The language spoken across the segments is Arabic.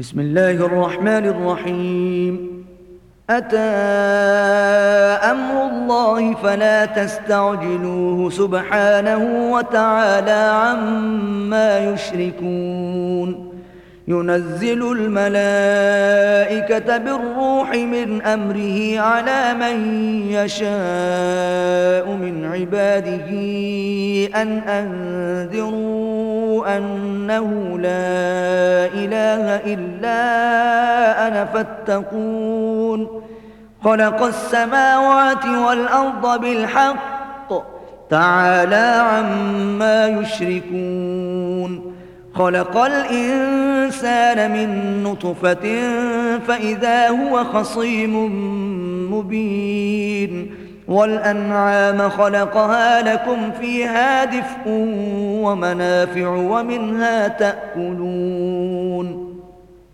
بسم الله الرحمن الرحيم. أتى أمر الله فلا تستعجلوه سبحانه وتعالى عما يشركون. ينزل الملائكة بالروح من أمره على من يشاء من عباده أن أنذروا أنه لا إله إلا أنا فاتقون. خلق السماوات والأرض بالحق تعالى عما يشركون. خلق الإنسان من نطفة فإذا هو خصيم مبين. والأنعام خلقها لكم فيها دفء ومنافع ومنها تأكلون.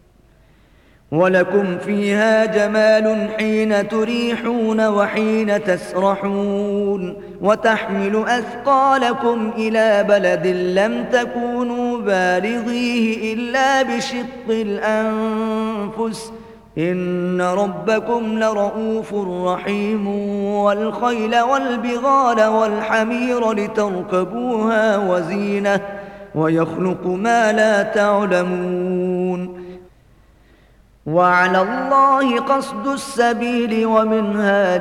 ولكم فيها جمال حين تريحون وحين تسرحون. وتحمل أثقالكم إلى بلد لم تكونوا بالغيه إلا بشق الأنفس إن ربكم لرؤوف رحيم. والخيل والبغال والحمير لتركبوها وزينة ويخلق ما لا تعلمون. وعلى الله قصد السبيل ومنها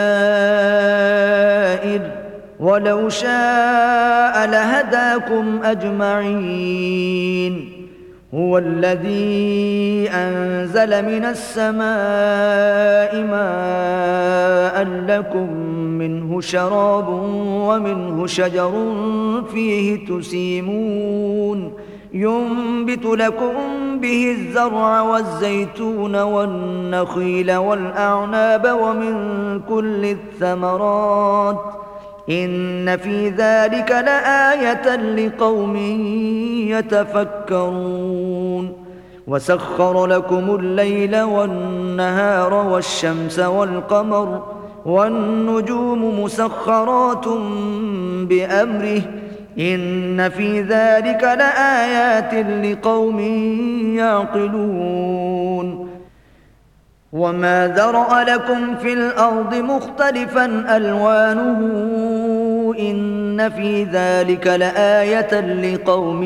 جائر ولو شاء لهداكم أجمعين. هو الذي أنزل من السماء ماء لكم منه شراب ومنه شجر فيه تسيمون. ينبت لكم به الزرع والزيتون والنخيل والأعناب ومن كل الثمرات إن في ذلك لآية لقوم يتفكرون. وسخر لكم الليل والنهار والشمس والقمر والنجوم مسخرات بأمره إن في ذلك لآيات لقوم يعقلون. وما ذرأ لكم في الأرض مختلفا ألوانه إن في ذلك لآية لقوم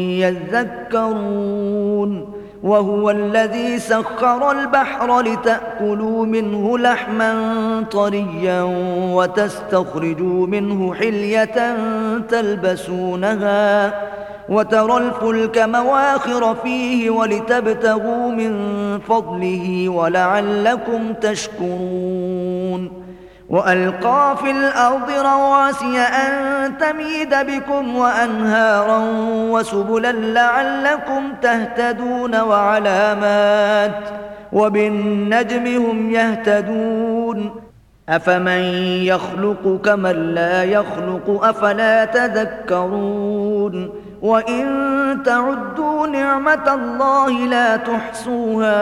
يذكرون. وهو الذي سخر البحر لتأكلوا منه لحما طريا وتستخرجوا منه حلية تلبسونها وترى الفلك مواخر فيه ولتبتغوا من فضله ولعلكم تشكرون. وألقى في الأرض رواسي أن تميد بكم وأنهارا وسبلا لعلكم تهتدون وعلامات وبالنجم هم يهتدون. أفمن يخلق كمن لا يخلق أفلا تذكرون. وإن تعدوا نعمة الله لا تحصوها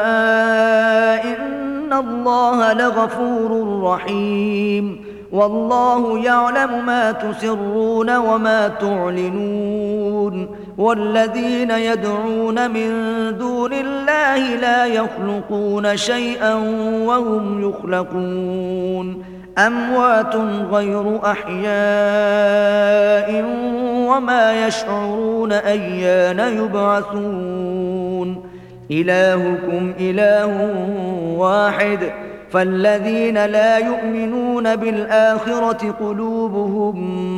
إن الله لغفور رحيم. والله يعلم ما تسرون وما تعلنون. والذين يدعون من دون الله لا يخلقون شيئا وهم يخلقون. أموات غير أحياء وما يشعرون أيان يبعثون. إلهكم إله واحد فالذين لا يؤمنون بالآخرة قلوبهم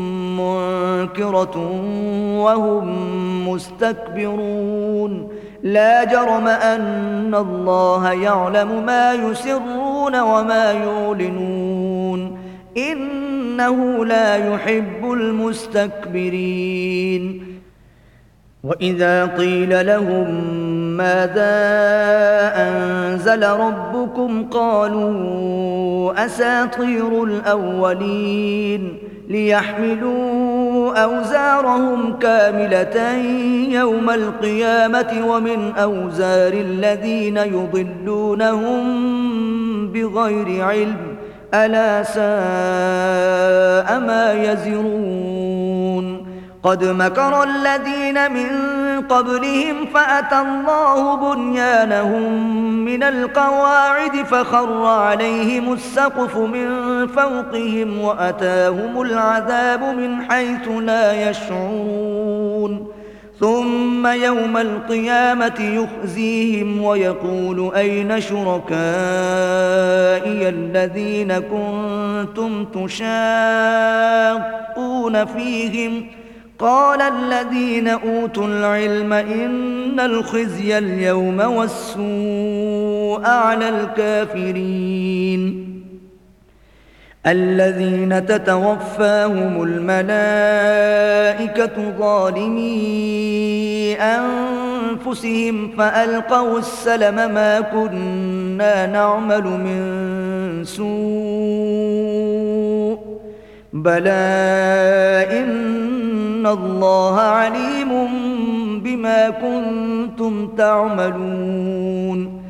منكرة وهم مستكبرون. لا جرم أن الله يعلم ما يسرون وما يعلنون إنه لا يحب المستكبرين. وإذا قيل لهم ماذا أنزل ربكم قالوا أساطير الأولين ليحملوا أوزارهم كاملة يوم القيامة ومن أوزار الذين يضلونهم بغير علم ألا ساء ما يزرون. قد مكر الذين من قبلهم فأتى الله بنيانهم من القواعد فخر عليهم السقف من فوقهم وأتاهم العذاب من حيث لا يشعرون ثم يوم القيامة يخزيهم ويقول أين شركائي الذين كنتم تشاقون فيهم قال الذين أوتوا العلم إن الخزي اليوم والسوء على الكافرين الذين تتوفاهم الملائكة ظالمي أنفسهم فألقوا السلم ما كنا نعمل من سوء بلى إن الله عليم بما كنتم تعملون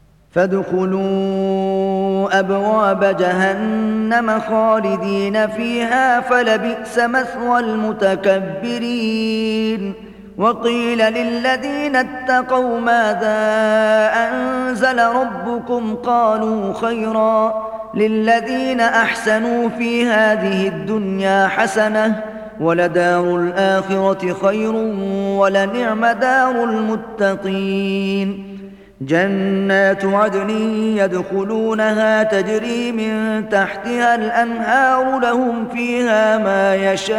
فادخلوا أبواب جهنم خالدين فيها فلبئس مثوى المتكبرين وقيل للذين اتقوا ماذا أنزل ربكم قالوا خيرا للذين أحسنوا في هذه الدنيا حسنة ولدار الآخرة خير ولنعم دار المتقين جنات عدن يدخلونها تجري من تحتها الأنهار لهم فيها ما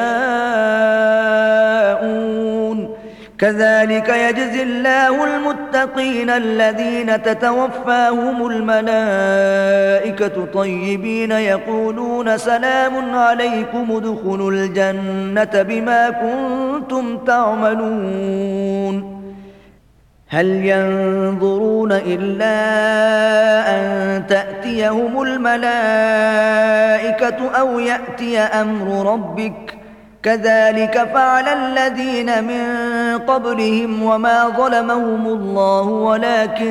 يشاءون كذلك يجزي الله المتقين الذين تتوفاهم الملائكة طيبين يقولون سلام عليكم ادخلوا الجنة بما كنتم تعملون هل ينظرون إلا أن تأتيهم الملائكة أو يأتي أمر ربك كذلك فعل الذين من قبلهم وما ظلمهم الله ولكن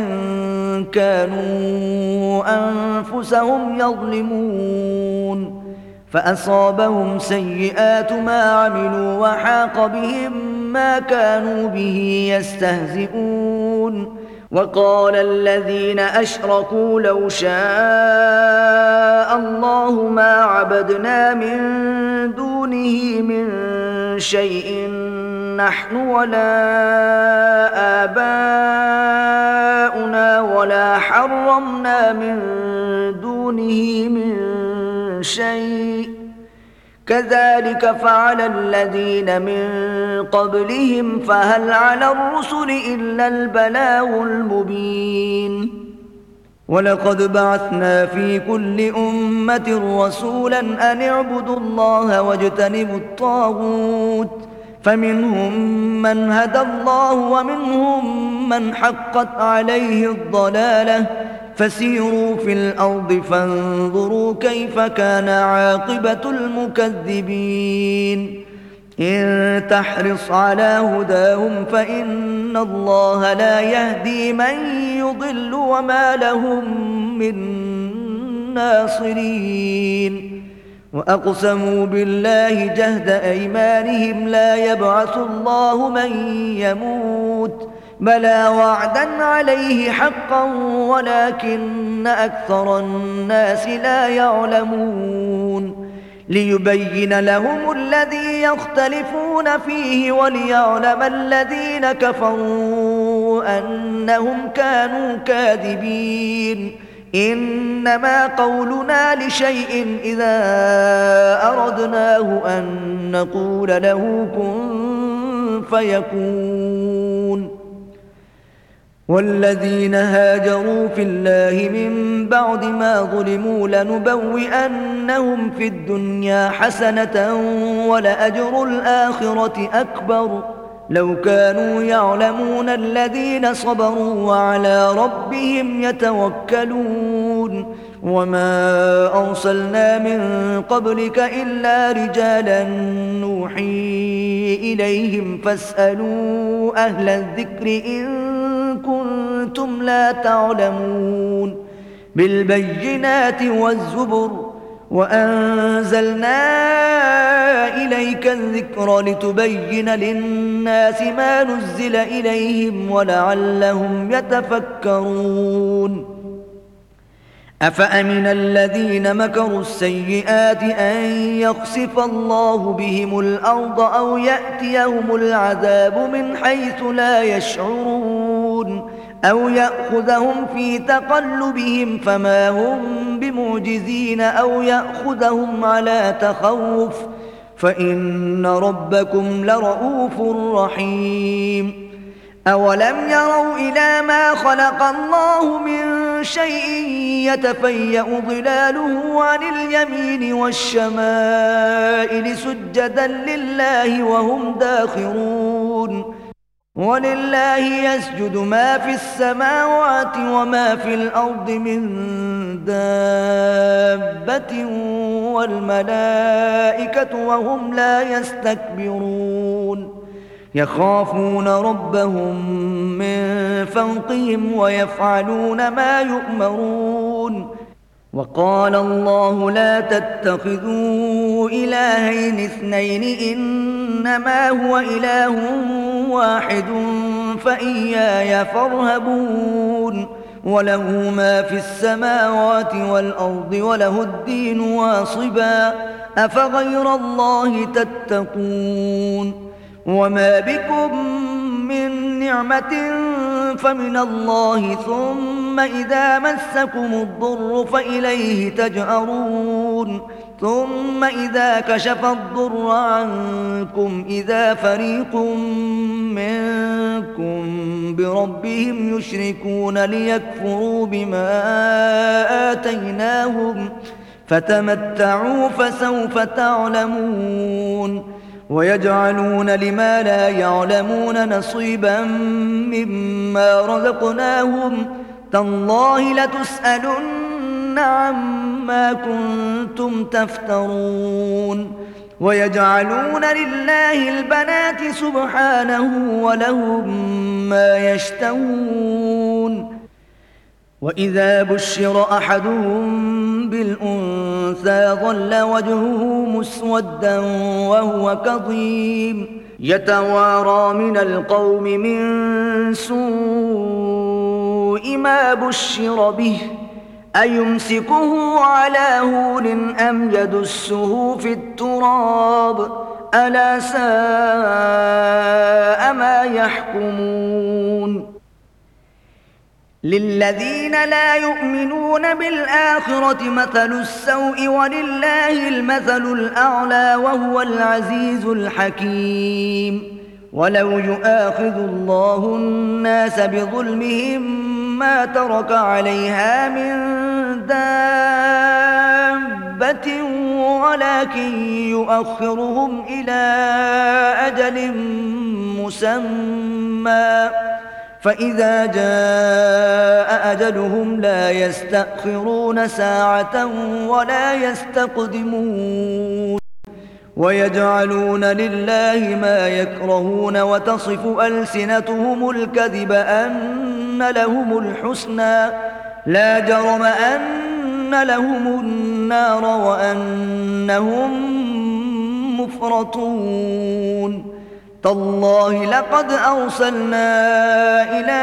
كانوا أنفسهم يظلمون فأصابهم سيئات ما عملوا وحاق بهم ما كانوا به يستهزئون وقال الذين أشركوا لو شاء الله ما عبدنا من دونه من شيء نحن ولا آباؤنا ولا حرمنا من دونه من شيء كذلك فعل الذين من قبلهم فهل على الرسل إلا البلاغ المبين ولقد بعثنا في كل أمة رسولا أن اعبدوا الله واجتنبوا الطاغوت فمنهم من هدى الله ومنهم من حقت عليه الضلالة فسيروا في الأرض فانظروا كيف كان عاقبة المكذبين إن تحرص على هداهم فإن الله لا يهدي من يضل وما لهم من ناصرين وأقسموا بالله جهد أيمانهم لا يبعث الله من يموت بلى وعدا عليه حقا ولكن أكثر الناس لا يعلمون ليبين لهم الذي يختلفون فيه وليعلم الذين كفروا أنهم كانوا كاذبين إنما قولنا لشيء إذا أردناه أن نقول له كن فيكون والذين هاجروا في الله من بعد ما ظلموا لنبوئنهم في الدنيا حسنة ولأجر الآخرة أكبر لو كانوا يعلمون الذين صبروا وعلى ربهم يتوكلون وما أرسلنا من قبلك إلا رجالا نوحي إليهم فاسألوا أهل الذكر إن كنتم لا تعلمون بالبينات والزبر وأنزلنا إليك الذكر لتبين للناس ما نزل إليهم ولعلهم يتفكرون أفأمن الذين مكروا السيئات أن يخسف الله بهم الأرض أو يأتيهم العذاب من حيث لا يشعرون أو يأخذهم في تقلبهم فما هم بمعجزين أو يأخذهم على تخوف فإن ربكم لرؤوف رحيم أولم يروا إلى ما خلق الله من شيء يتفيأ ظلاله عن اليمين والشمائل سجدا لله وهم داخرون ولله يسجد ما في السماوات وما في الأرض من دابة والملائكة وهم لا يستكبرون يخافون ربهم من فوقهم ويفعلون ما يؤمرون وقال الله لا تتخذوا إلهين اثنين إنما هو إله واحد فإياي فارهبون وله ما في السماوات والأرض وله الدين واصبا أفغير الله تتقون وما بكم من نعمة فمن الله ثم إذا مسكم الضر فإليه تجأرون ثم إذا كشف الضر عنكم إذا فريق منكم بربهم يشركون ليكفروا بما آتيناهم فتمتعوا فسوف تعلمون ويجعلون لما لا يعلمون نصيبا مما رزقناهم تالله لتسألن عما كنتم تفترون ويجعلون لله البنات سبحانه ولهم ما يشتهون وإذا بشر أحدهم بالأنثى ظل وجهه مسودا وهو كظيم يتوارى من القوم من سوء ما بشر به أيمسكه على هون أم يدسه في التراب ألا ساء ما يحكمون للذين لا يؤمنون بالآخرة مثل السوء ولله المثل الأعلى وهو العزيز الحكيم ولو يؤاخذ الله الناس بظلمهم ما ترك عليها من دابة ولكن يؤخرهم إلى أجل مسمى فإذا جاء أجلهم لا يستأخرون ساعة ولا يستقدمون ويجعلون لله ما يكرهون وتصف ألسنتهم الكذب أن لهم الحسنى لا جرم أن لهم النار وأنهم مفرطون تالله لقد أرسلنا إلى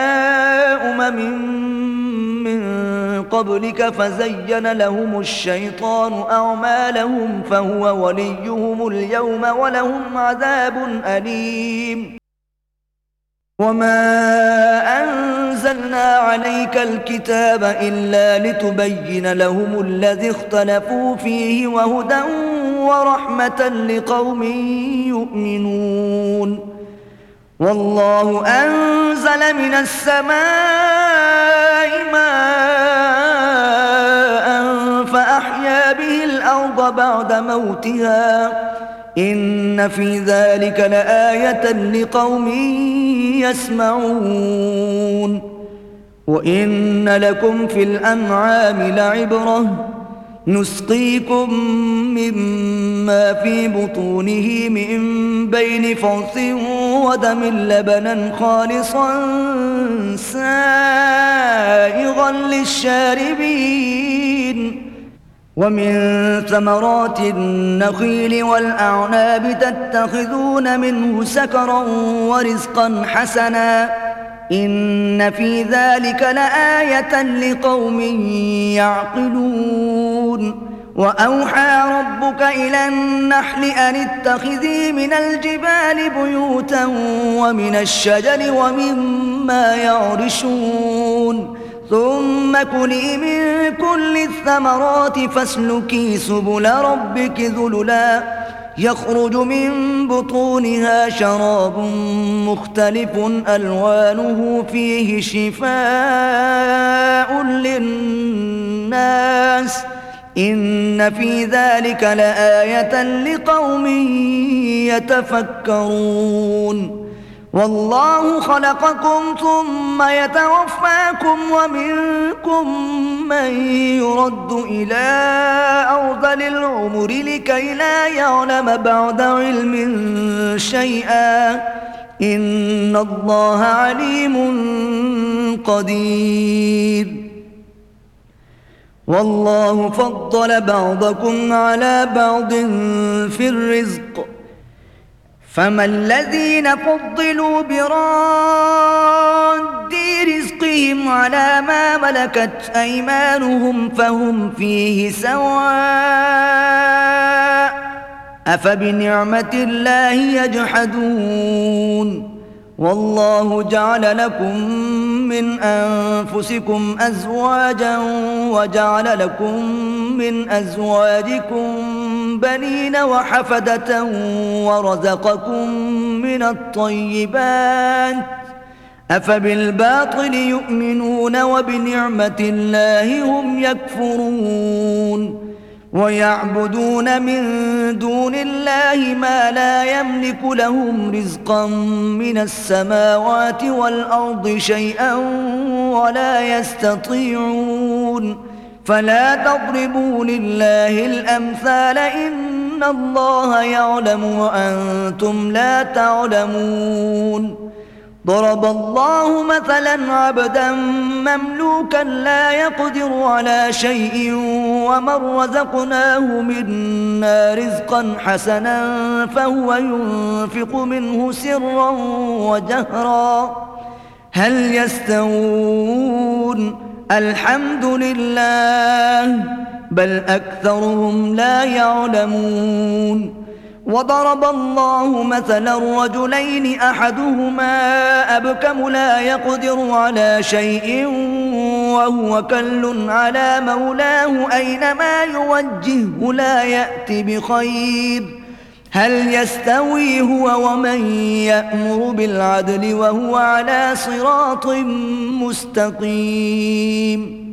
من قبلك فزين لهم الشيطان أعمالهم فهو وليهم اليوم ولهم عذاب أليم وما أنزلنا عليك الكتاب إلا لتبين لهم الذي اختلفوا فيه وهدى ورحمة لقوم يؤمنون والله أنزل من السماء ماء فأحيا به الأرض بعد موتها إن في ذلك لآية لقوم يسمعون وإن لكم في الأنعام لعبرة نسقيكم مما في بطونه من بين فرث ودم لبنا خالصا سائغا للشاربين ومن ثمرات النخيل والأعناب تتخذون منه سكرا ورزقا حسنا إن في ذلك لآية لقوم يعقلون وأوحى ربك إلى النحل أن اتخذي من الجبال بيوتا ومن الشجر ومما يعرشون ثم كلي من كل الثمرات فاسلكي سبل ربك ذللا يخرج من بطونها شراب مختلف ألوانه فيه شفاء للناس إن في ذلك لآية لقوم يتفكرون والله خلقكم ثم يتوفاكم ومنكم من يرد إلى أرذل العمر لكي لا يعلم بعد علم شيئا إن الله عليم قدير والله فضل بعضكم على بعض في الرزق فما الذين فضلوا براد رزقهم على ما ملكت أيمانهم فهم فيه سواء أفبنعمة الله يجحدون والله جعل لكم من أنفسكم أزواجا وجعل لكم من أزواجكم بنين وحفدة ورزقكم من الطيبات أفبالباطل يؤمنون وبنعمة الله هم يكفرون ويعبدون من دون الله ما لا يملك لهم رزقا من السماوات والأرض شيئا ولا يستطيعون فلا تضربوا لله الأمثال إن الله يعلم وأنتم لا تعلمون ضرب الله مثلا عبدا مملوكا لا يقدر على شيء ومن رزقناه منا رزقا حسنا فهو ينفق منه سرا وجهرا هل يستوون الحمد لله بل أكثرهم لا يعلمون وضرب الله مثلا رجلين أحدهما أبكم لا يقدر على شيء وهو كل على مولاه أينما يوجهه لا يأتي بخير هل يستوي هو ومن يأمر بالعدل وهو على صراط مستقيم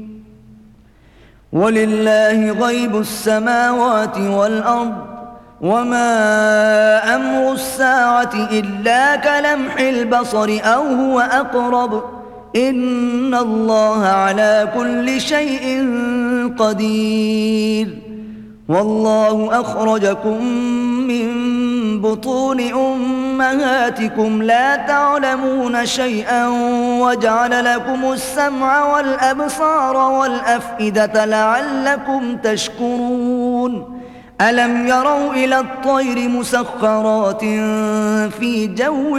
ولله غيب السماوات والأرض وما أمر الساعة إلا كلمح البصر أو هو أقرب إن الله على كل شيء قدير والله أخرجكم من بطون أمهاتكم لا تعلمون شيئا وجعل لكم السمع والأبصار والأفئدة لعلكم تشكرون ألم يروا إلى الطير مسخرات في جو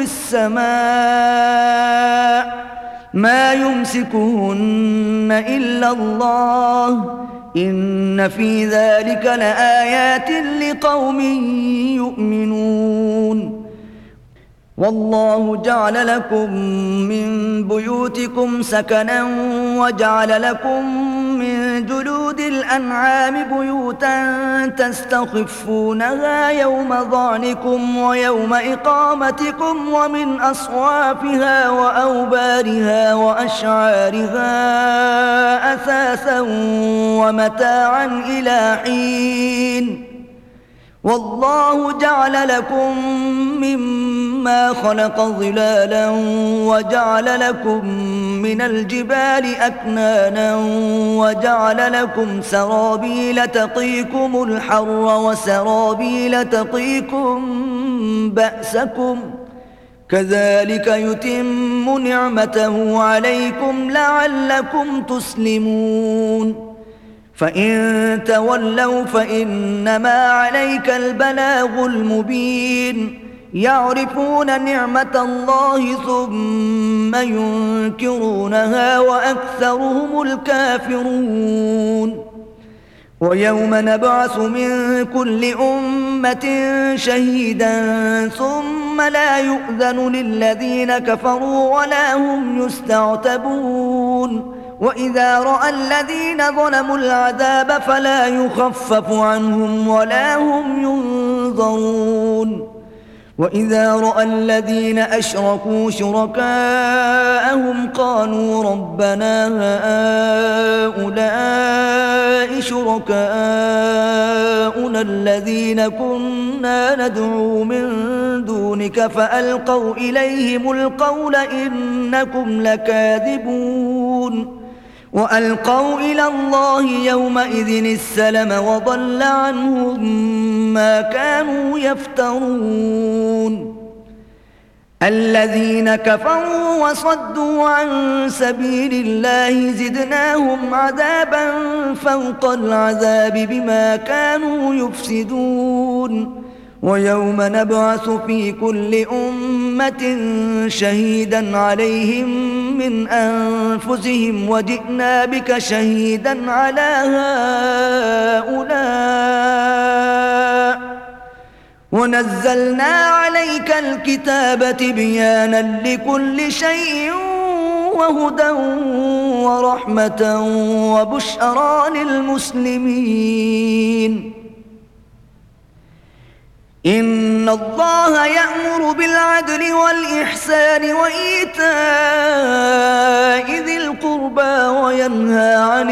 السماء ما يمسكهن إلا الله إن في ذلك لآيات لقوم يؤمنون والله جعل لكم من بيوتكم سكنا وجعل لكم من جلود الأنعام بيوتا تستخفونها يوم ظعنكم ويوم إقامتكم ومن أصوافها وأوبارها وأشعارها أثاثا ومتاعا إلى حين والله جعل لكم مما خلق ظلالا وجعل لكم من الجبال أكنانا وجعل لكم سرابيل تقيكم الحر وسرابيل تقيكم بأسكم كذلك يتم نعمته عليكم لعلكم تسلمون فإن تولوا فإنما عليك البلاغ المبين يعرفون نعمة الله ثم ينكرونها وأكثرهم الكافرون ويوم نبعث من كل أمة شهيدا ثم لا يؤذن للذين كفروا ولا هم يستعتبون وإذا رأى الذين ظلموا العذاب فلا يخفف عنهم ولا هم ينظرون وإذا رأى الذين أشركوا شركاءهم قالوا ربنا هؤلاء شركاءنا الذين كنا ندعو من دونك فألقوا إليهم القول إنكم لكاذبون وألقوا إلى الله يومئذ السلم وضل عنهم ما كانوا يفترون الذين كفروا وصدوا عن سبيل الله زدناهم عذابا فوق العذاب بما كانوا يفسدون ويوم نبعث في كل أمة شهيدا عليهم من أنفسهم وجئنا بك شهيدا على هؤلاء ونزلنا عليك الكتاب تبيانا لكل شيء وهدى ورحمة وبشرى للمسلمين إن الله يأمر بالعدل والإحسان وإيتاء ذي القربى وينهى عن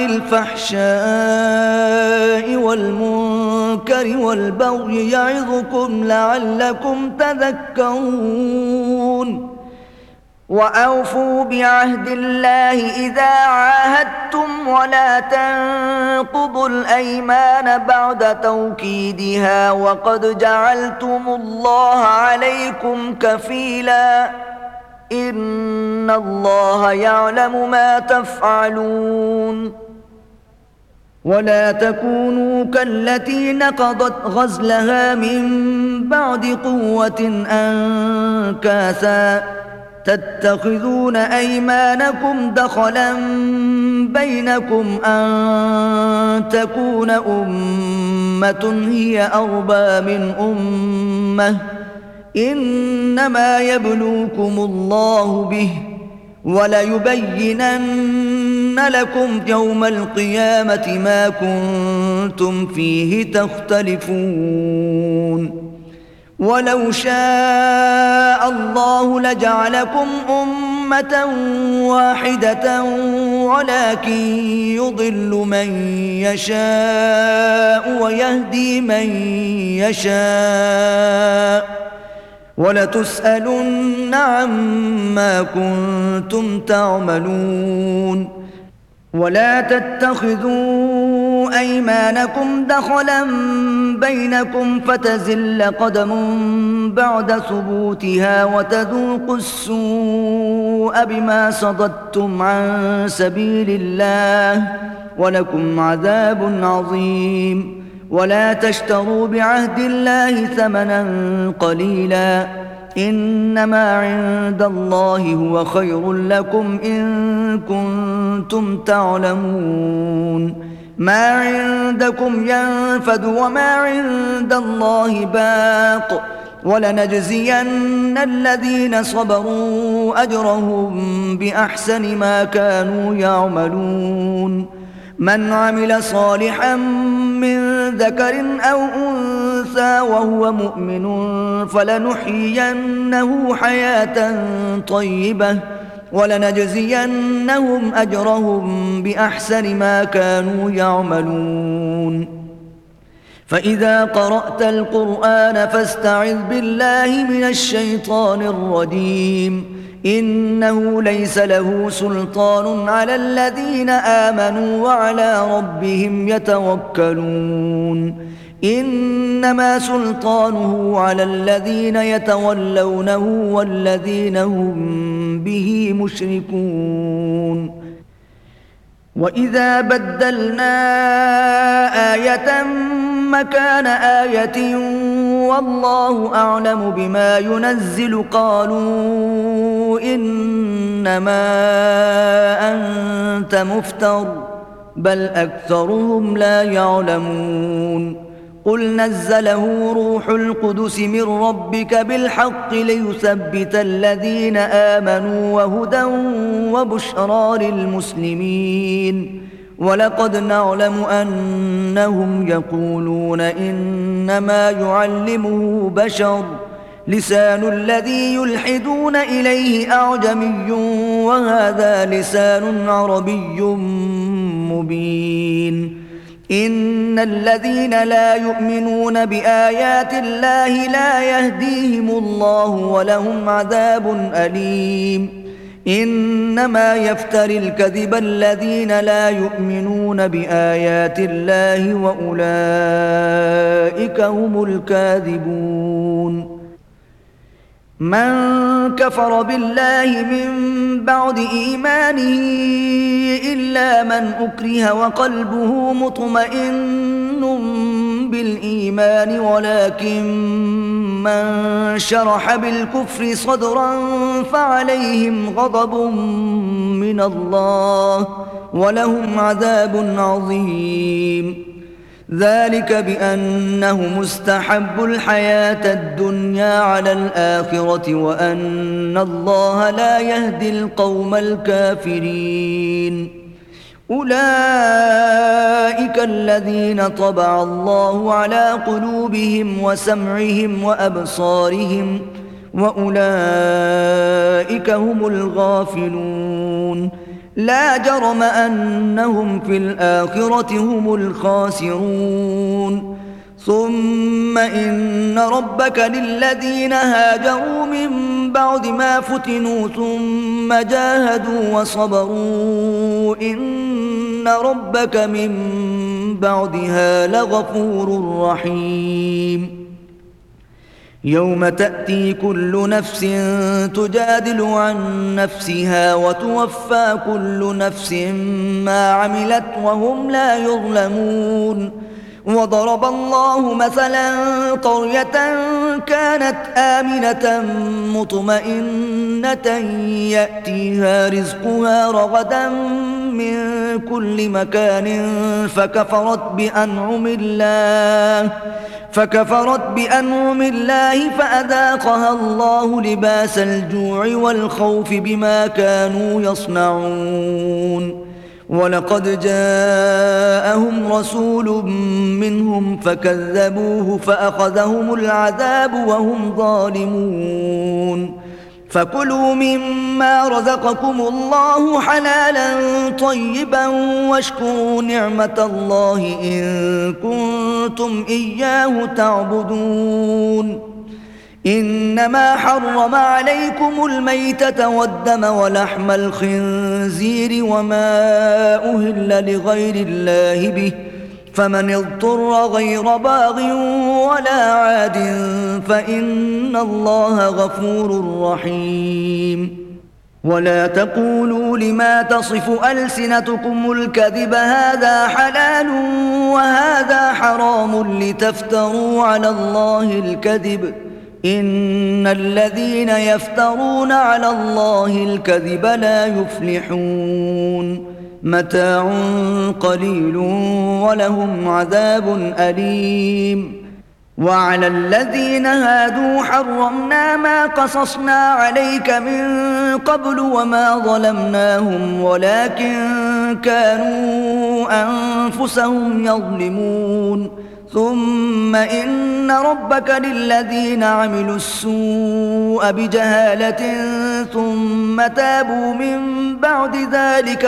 الفحشاء والمنكر والبغي يعظكم لعلكم تذكرون وأوفوا بعهد الله إذا عاهدتم ولا تنقضوا الأيمان بعد توكيدها وقد جعلتم الله عليكم كفيلا إن الله يعلم ما تفعلون ولا تكونوا كالتي نقضت غزلها من بعد قوة أنكاثا تتخذون أيمانكم دخلا بينكم أن تكون أمة هي أربى من أمة إنما يبلوكم الله به وليبينن لكم يوم القيامة ما كنتم فيه تختلفون ولو شاء الله لجعلكم أمة واحدة ولكن يضل من يشاء ويهدي من يشاء ولتسألن عما كنتم تعملون ولا تتخذوا أيمانكم دخلا بينكم فتزل قدم بعد ثبوتها وتذوقوا السوء بما صددتم عن سبيل الله ولكم عذاب عظيم ولا تشتروا بعهد الله ثمنا قليلا إنما عند الله هو خير لكم إن كنتم تعلمون ما عندكم ينفد وما عند الله باق ولنجزين الذين صبروا أجرهم بأحسن ما كانوا يعملون من عمل صالحا من ذكر أو أنثى وهو مؤمن فلنحيينه حياة طيبة ولنجزينهم أجرهم بأحسن ما كانوا يعملون فإذا قرأت القرآن فاستعذ بالله من الشيطان الرجيم إنه ليس له سلطان على الذين آمنوا وعلى ربهم يتوكلون إنما سلطانه على الذين يتولونه والذين هم به مشركون وإذا بدلنا آية مكان آية والله أعلم بما ينزل قالوا إنما أنت مفتر بل أكثرهم لا يعلمون قل نزله روح القدس من ربك بالحق ليثبت الذين آمنوا وهدى وبشرى للمسلمين ولقد نعلم أنهم يقولون إنما يعلمه بشر لسان الذي يلحدون إليه أعجمي وهذا لسان عربي مبين إن الذين لا يؤمنون بآيات الله لا يهديهم الله ولهم عذاب أليم إنما يفتري الكذب الذين لا يؤمنون بآيات الله وأولئك هم الكاذبون من كفر بالله من بعد إيمانه إلا من أكره وقلبه مطمئن بالإيمان ولكن من شرح بالكفر صدرا فعليهم غضب من الله ولهم عذاب عظيم ذلك بأنهم استحبوا الحياة الدنيا على الآخرة وأن الله لا يهدي القوم الكافرين أولئك الذين طبع الله على قلوبهم وسمعهم وأبصارهم وأولئك هم الغافلون لا جرم أنهم في الآخرة هم الخاسرون ثم إن ربك للذين هاجروا من بعد ما فتنوا ثم جاهدوا وصبروا إن ربك من بعدها لغفور رحيم يوم تأتي كل نفس تجادل عن نفسها وتوفى كل نفس ما عملت وهم لا يظلمون وضرب الله مثلا قرية كانت آمنة مطمئنة يأتيها رزقها رغدا من كل مكان فكفرت بأنعم الله فأذاقها الله لباس الجوع والخوف بما كانوا يصنعون ولقد جاءهم رسول منهم فكذبوه فأخذهم العذاب وهم ظالمون فكلوا مما رزقكم الله حلالا طيبا واشكروا نعمة الله إن كنتم إياه تعبدون إنما حرم عليكم الميتة والدم ولحم الخنزير وما أهل لغير الله به فمن اضطر غير باغ ولا عاد فإن الله غفور رحيم ولا تقولوا لما تصف ألسنتكم الكذب هذا حلال وهذا حرام لتفتروا على الله الكذب إن الذين يفترون على الله الكذب لا يفلحون متاع قليل ولهم عذاب أليم وعلى الذين هادوا حرمنا ما قصصنا عليك من قبل وما ظلمناهم ولكن كانوا أنفسهم يظلمون ثم إن ربك للذين عملوا السوء بجهالة ثم تابوا من بعد ذلك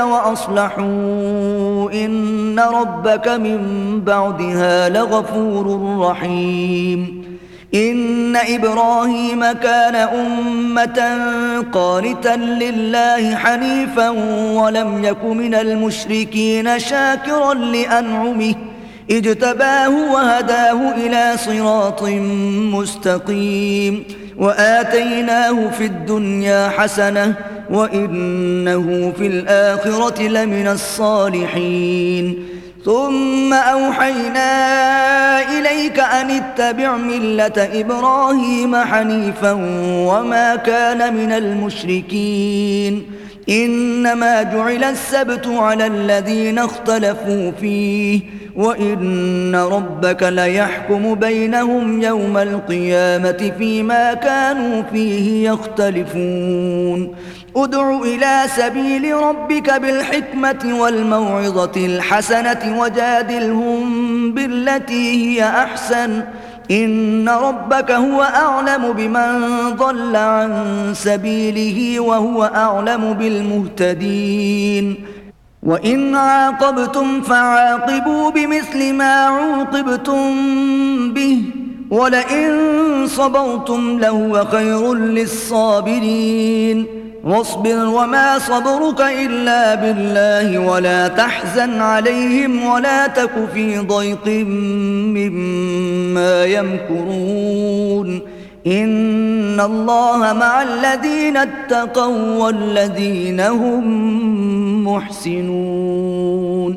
وأصلحوا إن ربك من بعدها لغفور رحيم إن إبراهيم كان أمة قانتا لله حنيفا ولم يك من المشركين شاكرا لأنعمه اجتباه وهداه إلى صراط مستقيم وآتيناه في الدنيا حسنة وإنه في الآخرة لمن الصالحين ثم أوحينا إليك أن اتبع ملة إبراهيم حنيفا وما كان من المشركين إنما جعل السبت على الذين اختلفوا فيه وإن ربك ليحكم بينهم يوم القيامة فيما كانوا فيه يختلفون ادع إلى سبيل ربك بالحكمة والموعظة الحسنة وجادلهم بالتي هي أحسن إن ربك هو أعلم بمن ضل عن سبيله وهو أعلم بالمهتدين وإن عاقبتم فعاقبوا بمثل ما عوقبتم به ولئن صبرتم لهو خير للصابرين واصبر وما صبرك إلا بالله ولا تحزن عليهم ولا تك في ضيق مما يمكرون إن الله مع الذين اتقوا والذين هم محسنون